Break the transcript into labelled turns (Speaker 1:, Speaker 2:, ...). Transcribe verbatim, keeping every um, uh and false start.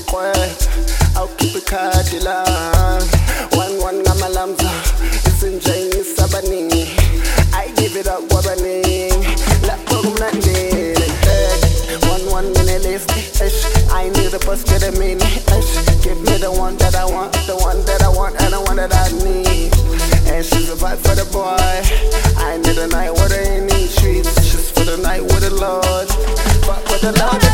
Speaker 1: kwethu awukhiphe ikhadi la one one ngamalamza isinjeni sabaningi I give it up kwabaningi lapho kumnandi one one in the lift I need a bus get a mini give me the one that I want the one that I want and the one that I need and she's a vibe for the boy I need a night with her in the streets just for the night with the Lord fuck with the Lord